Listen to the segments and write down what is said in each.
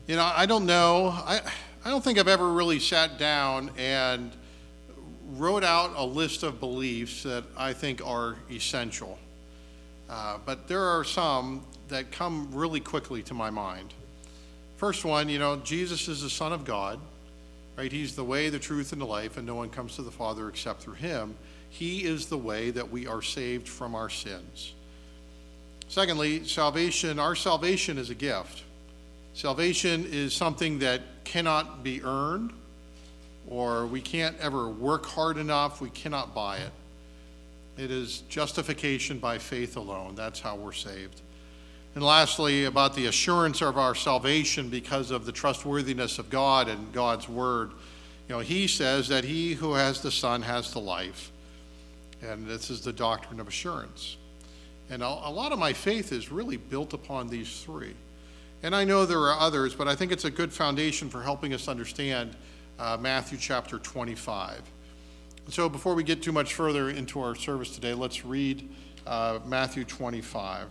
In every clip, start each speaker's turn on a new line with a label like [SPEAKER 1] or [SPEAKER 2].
[SPEAKER 1] I don't know. I don't think I've ever really sat down and wrote out a list of beliefs that I think are essential. But there are some that come really quickly to my mind. First one, Jesus is the Son of God, right? He's the way, the truth, and the life, and no one comes to the Father except through him. He is the way that we are saved from our sins. Secondly, our salvation is a gift. Salvation is something that cannot be earned, or we can't ever work hard enough. We cannot buy it. It is justification by faith alone. That's how we're saved. And lastly, about the assurance of our salvation because of the trustworthiness of God and God's word. He says that he who has the Son has the life. And this is the doctrine of assurance. And a lot of my faith is really built upon these three. And I know there are others, but I think it's a good foundation for helping us understand Matthew chapter 25. So before we get too much further into our service today, let's read Matthew 25,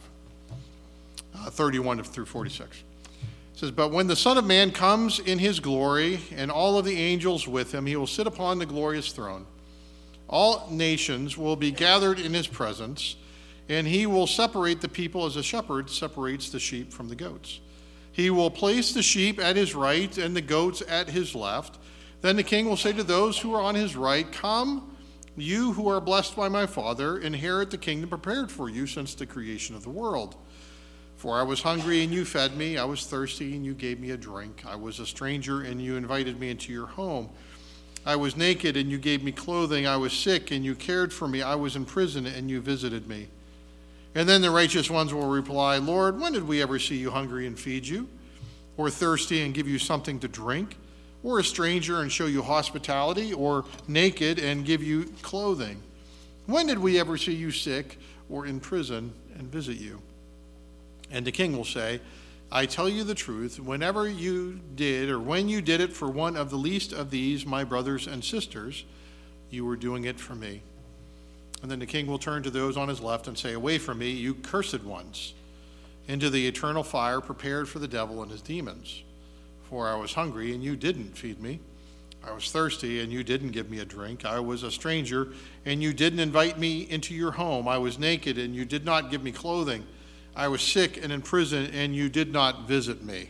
[SPEAKER 1] 31 through 46. It says, "But when the Son of Man comes in his glory, and all of the angels with him, he will sit upon the glorious throne. All nations will be gathered in his presence, and he will separate the people as a shepherd separates the sheep from the goats. He will place the sheep at his right and the goats at his left. Then the king will say to those who are on his right, 'Come, you who are blessed by my Father, inherit the kingdom prepared for you since the creation of the world. For I was hungry and you fed me. I was thirsty and you gave me a drink. I was a stranger and you invited me into your home. I was naked and you gave me clothing. I was sick and you cared for me. I was in prison and you visited me.' And then the righteous ones will reply, 'Lord, when did we ever see you hungry and feed you, or thirsty and give you something to drink, or a stranger and show you hospitality, or naked and give you clothing? When did we ever see you sick or in prison and visit you?' And the king will say, 'I tell you the truth, whenever you did, or when you did it for one of the least of these, my brothers and sisters, you were doing it for me.' And then the king will turn to those on his left and say, 'Away from me, you cursed ones, into the eternal fire prepared for the devil and his demons. For I was hungry, and you didn't feed me. I was thirsty, and you didn't give me a drink. I was a stranger, and you didn't invite me into your home. I was naked, and you did not give me clothing. I was sick and in prison, and you did not visit me.'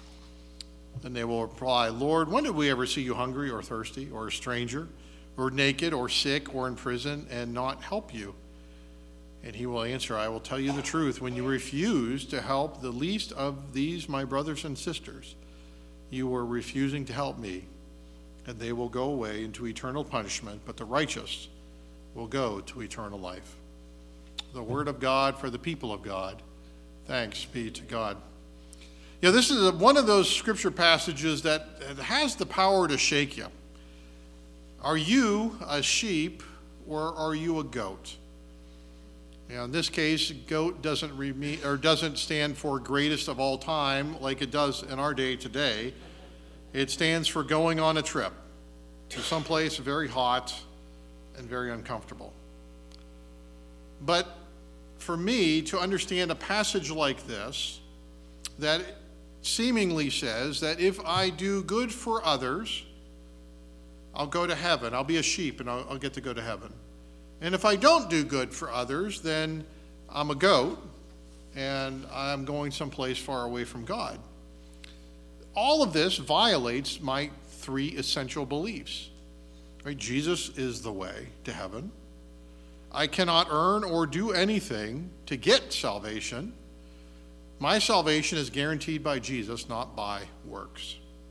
[SPEAKER 1] Then they will reply, 'Lord, when did we ever see you hungry or thirsty or a stranger or naked or sick or in prison and not help you?' And he will answer, 'I will tell you the truth. When you refused to help the least of these my brothers and sisters, you were refusing to help me.' And they will go away into eternal punishment, but the righteous will go to eternal life." The word of God for the people of God. Thanks be to God. This is one of those scripture passages that has the power to shake you. Are you a sheep or are you a goat? In this case, goat doesn't stand for greatest of all time like it does in our day today. It stands for going on a trip to someplace very hot and very uncomfortable. But for me to understand a passage like this that seemingly says that if I do good for others, I'll go to heaven. I'll be a sheep and I'll get to go to heaven. And if I don't do good for others, then I'm a goat and I'm going someplace far away from God. All of this violates my three essential beliefs. Right? Jesus is the way to heaven. I cannot earn or do anything to get salvation. My salvation is guaranteed by Jesus, not by works.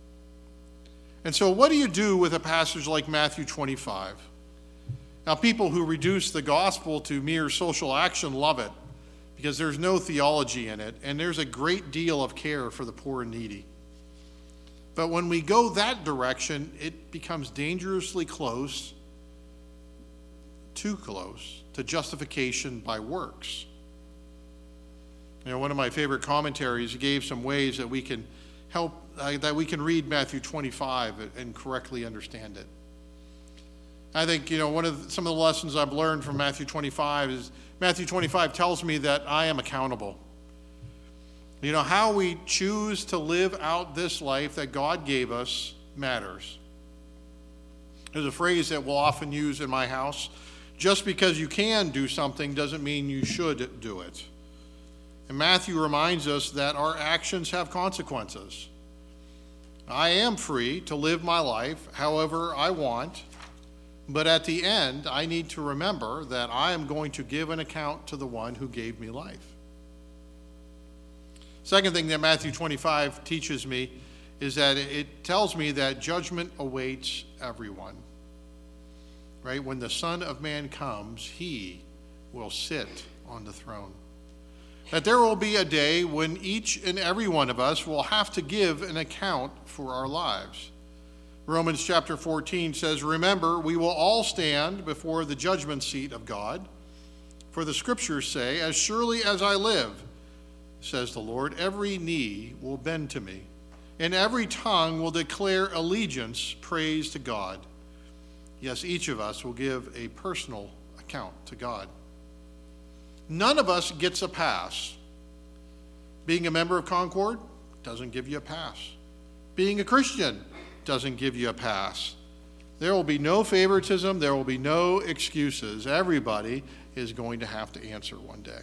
[SPEAKER 1] And so what do you do with a passage like Matthew 25? Now, people who reduce the gospel to mere social action love it because there's no theology in it, and there's a great deal of care for the poor and needy. But when we go that direction, it becomes dangerously close, too close, to justification by works. One of my favorite commentaries gave some ways that we can read Matthew 25 and correctly understand it. I think, some of the lessons I've learned from Matthew 25 is Matthew 25 tells me that I am accountable. You know, how we choose to live out this life that God gave us matters. There's a phrase that we'll often use in my house: just because you can do something doesn't mean you should do it. And Matthew reminds us that our actions have consequences. I am free to live my life however I want, but at the end, I need to remember that I am going to give an account to the one who gave me life. Second thing that Matthew 25 teaches me is that it tells me that judgment awaits everyone. Right? When the Son of Man comes, he will sit on the throne. That there will be a day when each and every one of us will have to give an account for our lives. Romans chapter 14 says, "Remember, we will all stand before the judgment seat of God. For the scriptures say, as surely as I live, says the Lord, every knee will bend to me, and every tongue will declare allegiance, praise to God." Yes, each of us will give a personal account to God. None of us gets a pass. Being a member of Concord doesn't give you a pass. Being a Christian doesn't give you a pass. There will be no favoritism. There will be no excuses. Everybody is going to have to answer one day.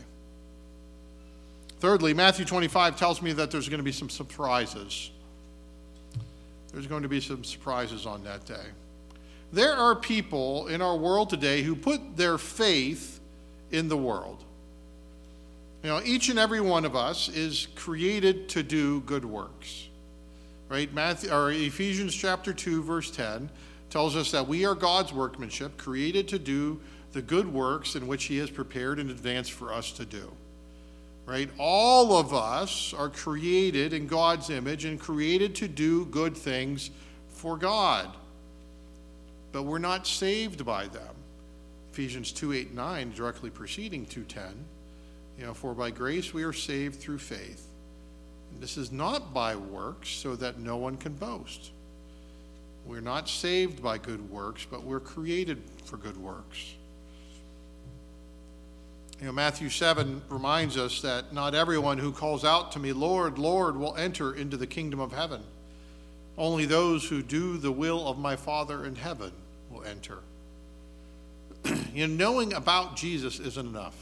[SPEAKER 1] Thirdly, Matthew 25 tells me that there's going to be some surprises. There's going to be some surprises on that day. There are people in our world today who put their faith in the world. You know, each and every one of us is created to do good works. Right? Ephesians chapter 2, verse 10 tells us that we are God's workmanship, created to do the good works in which he has prepared in advance for us to do. Right? All of us are created in God's image and created to do good things for God. But we're not saved by them. Ephesians 2:8-9, directly preceding 2:10. You know, for by grace we are saved through faith. And this is not by works, so that no one can boast. We're not saved by good works, but we're created for good works. You know, Matthew 7 reminds us that not everyone who calls out to me, Lord, Lord, will enter into the kingdom of heaven. Only those who do the will of my Father in heaven will enter. You know, knowing about Jesus isn't enough.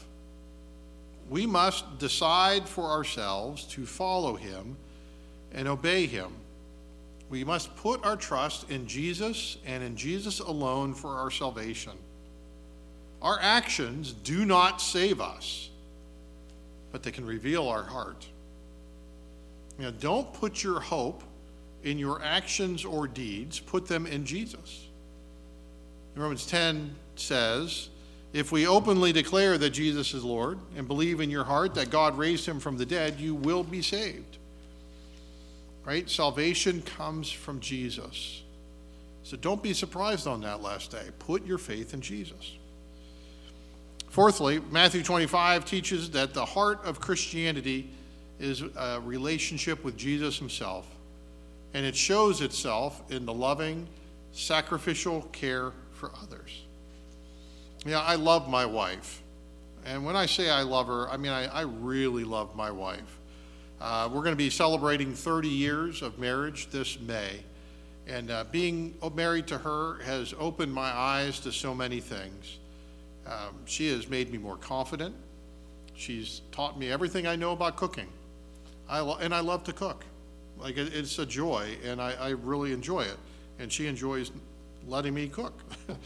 [SPEAKER 1] We must decide for ourselves to follow him and obey him. We must put our trust in Jesus and in Jesus alone for our salvation. Our actions do not save us, but they can reveal our heart. You know, don't put your hope in your actions or deeds. Put them in Jesus. Romans 10 says, if we openly declare that Jesus is Lord and believe in your heart that God raised him from the dead, you will be saved. Right? Salvation comes from Jesus. So don't be surprised on that last day. Put your faith in Jesus. Fourthly, Matthew 25 teaches that the heart of Christianity is a relationship with Jesus himself. And it shows itself in the loving, sacrificial care for others. Yeah, I love my wife. And when I say I love her, I mean I really love my wife. We're going to be celebrating 30 years of marriage this May. And being married to her has opened my eyes to so many things. She has made me more confident. She's taught me everything I know about cooking. And I love to cook. Like, it's a joy, and I really enjoy it. And she enjoys letting me cook.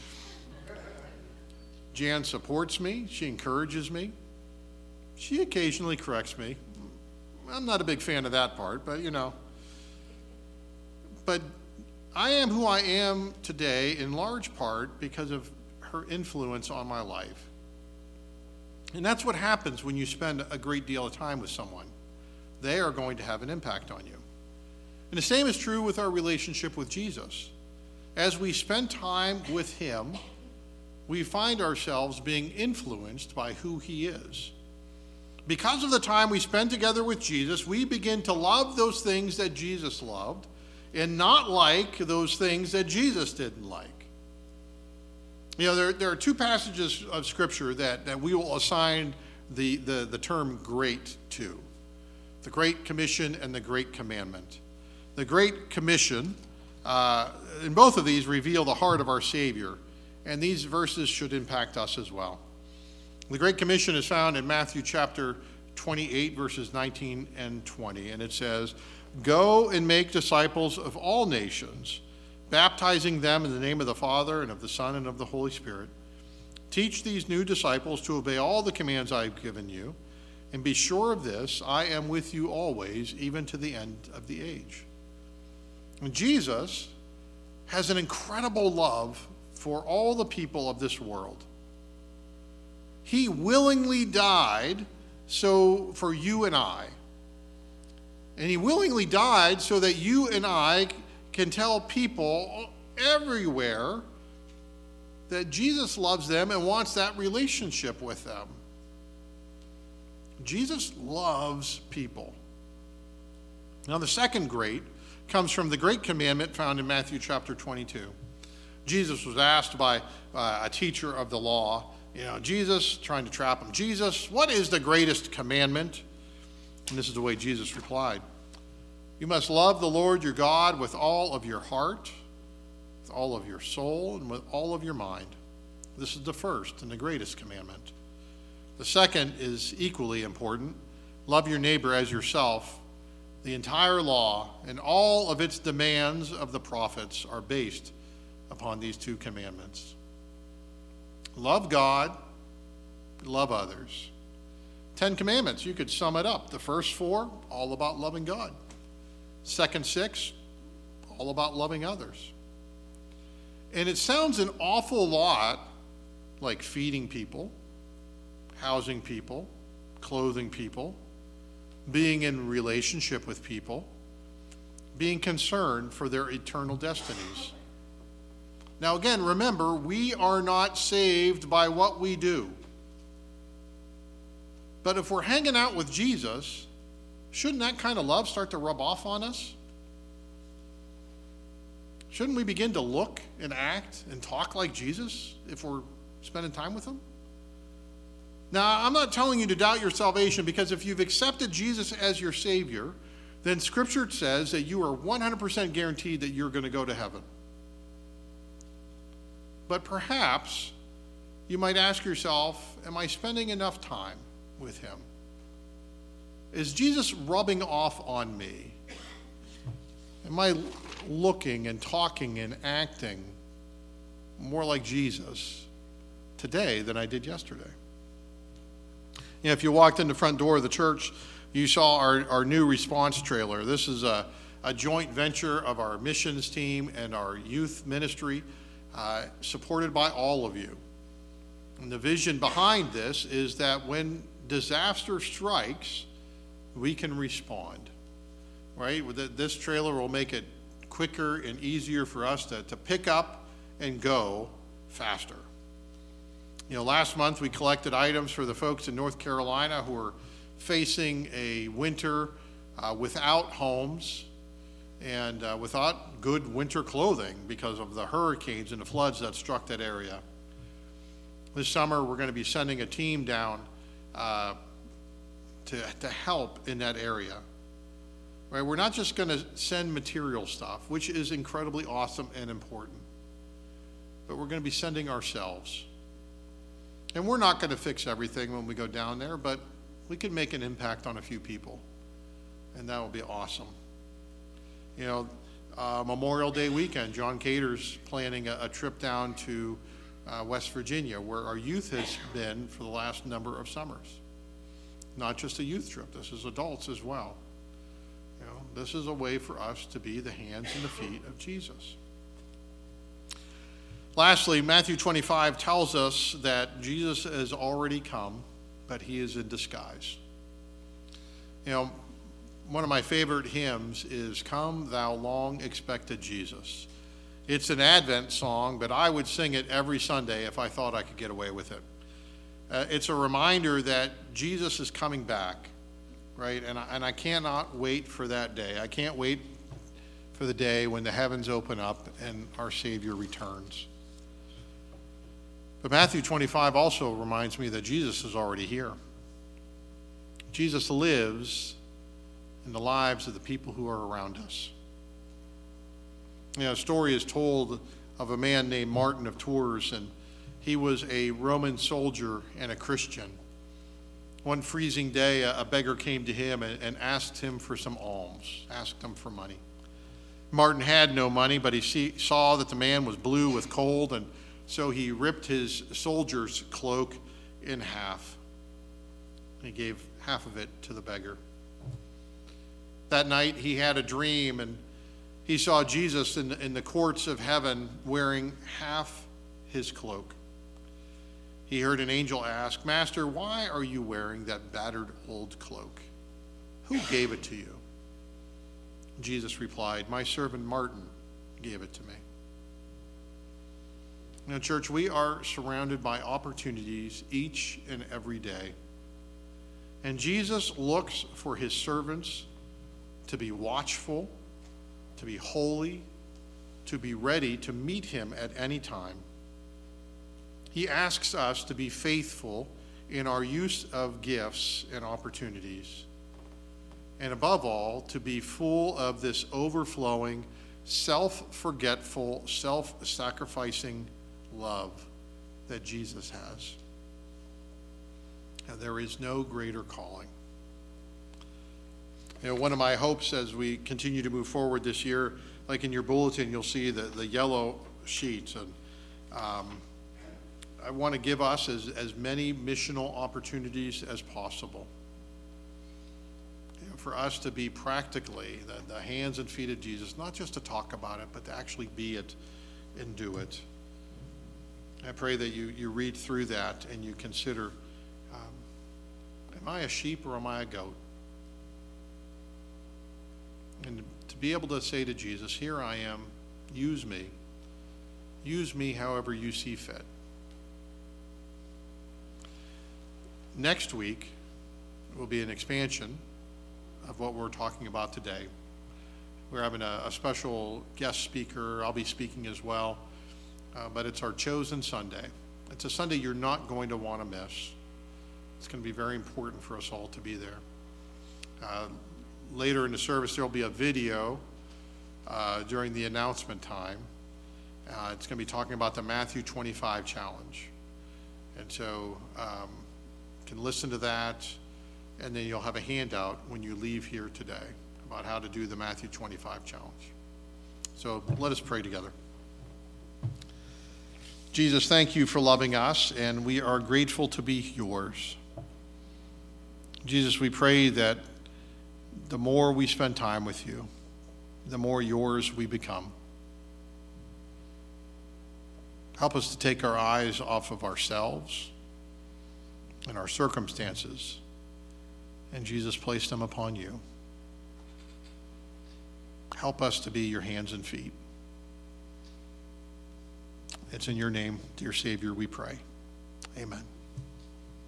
[SPEAKER 1] Jan supports me. She encourages me. She occasionally corrects me. I'm not a big fan of that part, but you know. But I am who I am today in large part because of her influence on my life. And that's what happens when you spend a great deal of time with someone. They are going to have an impact on you. And the same is true with our relationship with Jesus. As we spend time with him, we find ourselves being influenced by who he is. Because of the time we spend together with Jesus, we begin to love those things that Jesus loved and not like those things that Jesus didn't like. You know, there are two passages of Scripture that we will assign the term great to. the Great Commission and the Great Commandment. The Great Commission, in both of these, reveal the heart of our Savior, and these verses should impact us as well. The Great Commission is found in Matthew chapter 28, verses 19 and 20, and it says, "Go and make disciples of all nations, baptizing them in the name of the Father and of the Son and of the Holy Spirit. Teach these new disciples to obey all the commands I have given you, and be sure of this, I am with you always, even to the end of the age." And Jesus has an incredible love for all the people of this world. He willingly died for you and I. And he willingly died so that you and I can tell people everywhere that Jesus loves them and wants that relationship with them. Jesus loves people. Now, the second great comes from the Great Commandment found in Matthew chapter 22. Jesus was asked by a teacher of the law, Jesus, trying to trap him, "Jesus, what is the greatest commandment?" And this is the way Jesus replied. "You must love the Lord your God with all of your heart, with all of your soul, and with all of your mind. This is the first and the greatest commandment. The second is equally important. Love your neighbor as yourself. The entire law and all of its demands of the prophets are based upon these two commandments. Love God, love others." 10 commandments, you could sum it up. The first 4, all about loving God. Second 6, all about loving others. And it sounds an awful lot like feeding people, housing people, clothing people, being in relationship with people, being concerned for their eternal destinies. Now again, remember, we are not saved by what we do. But if we're hanging out with Jesus, shouldn't that kind of love start to rub off on us? Shouldn't we begin to look and act and talk like Jesus if we're spending time with him? Now, I'm not telling you to doubt your salvation, because if you've accepted Jesus as your Savior, then Scripture says that you are 100% guaranteed that you're going to go to heaven. But perhaps you might ask yourself, am I spending enough time with him? Is Jesus rubbing off on me? Am I looking and talking and acting more like Jesus today than I did yesterday? If you walked in the front door of the church, you saw our new response trailer. This is a joint venture of our missions team and our youth ministry, supported by all of you. And the vision behind this is that when disaster strikes, we can respond, right? This trailer will make it quicker and easier for us to pick up and go faster. Last month we collected items for the folks in North Carolina who are facing a winter without homes and without good winter clothing because of the hurricanes and the floods that struck that area. This summer we're going to be sending a team down to help in that area. Right? We're not just going to send material stuff, which is incredibly awesome and important, but we're going to be sending ourselves. And we're not going to fix everything when we go down there, but we can make an impact on a few people, and that will be awesome. Memorial Day weekend, John Cater's planning a trip down to West Virginia, where our youth has been for the last number of summers. Not just a youth trip, this is adults as well. This is a way for us to be the hands and the feet of Jesus. Lastly, Matthew 25 tells us that Jesus has already come, but he is in disguise. One of my favorite hymns is "Come Thou Long Expected Jesus." It's an Advent song, but I would sing it every Sunday if I thought I could get away with it. It's a reminder that Jesus is coming back, right? And I cannot wait for that day. I can't wait for the day when the heavens open up and our Savior returns. But Matthew 25 also reminds me that Jesus is already here. Jesus lives in the lives of the people who are around us. A story is told of a man named Martin of Tours, and he was a Roman soldier and a Christian. One freezing day, a beggar came to him and asked him for some alms, asked him for money. Martin had no money, but he saw that the man was blue with cold, and so he ripped his soldier's cloak in half. He gave half of it to the beggar. That night he had a dream, and he saw Jesus in the courts of heaven wearing half his cloak. He heard an angel ask, "Master, why are you wearing that battered old cloak? Who gave it to you?" Jesus replied, "My servant Martin gave it to me." Church, we are surrounded by opportunities each and every day. And Jesus looks for his servants to be watchful, to be holy, to be ready to meet him at any time. He asks us to be faithful in our use of gifts and opportunities. And above all, to be full of this overflowing, self-forgetful, self-sacrificing love that Jesus has. And there is no greater calling. One of my hopes as we continue to move forward this year, like in your bulletin, you'll see the yellow sheets. And I want to give us as many missional opportunities as possible. For us to be practically the hands and feet of Jesus, not just to talk about it, but to actually be it and do it. I pray that you read through that and you consider, am I a sheep or am I a goat? And to be able to say to Jesus, "Here I am, use me. Use me however you see fit." Next week will be an expansion of what we're talking about today. We're having a special guest speaker. I'll be speaking as well. But it's our chosen Sunday. It's a Sunday you're not going to want to miss. It's going to be very important for us all to be there. Later in the service, there will be a video during the announcement time. It's going to be talking about the Matthew 25 challenge. And so you can listen to that, and then you'll have a handout when you leave here today about how to do the Matthew 25 challenge. So let us pray together. Jesus, thank you for loving us, and we are grateful to be yours. Jesus, we pray that the more we spend time with you, the more yours we become. Help us to take our eyes off of ourselves and our circumstances, and Jesus, place them upon you. Help us to be your hands and feet. It's in your name, dear Savior, we pray. Amen.